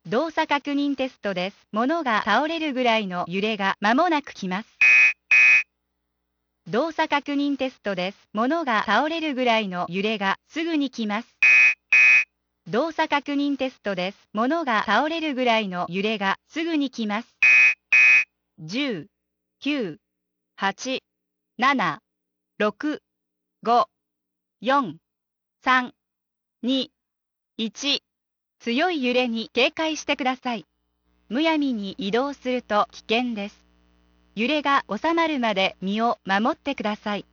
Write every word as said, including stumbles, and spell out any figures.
動作確認テストです。物が倒れるぐらいの揺れが間もなく来ます。動作確認テストです。物が倒れるぐらいの揺れがすぐに来ます。動作確認テストです。物が倒れるぐらいの揺れがすぐに来ます。じゅう、きゅう、はち、なな、ろく、ご、よん、さん、に、いち。強い揺れに警戒してください。むやみに移動すると危険です。揺れが収まるまで身を守ってください。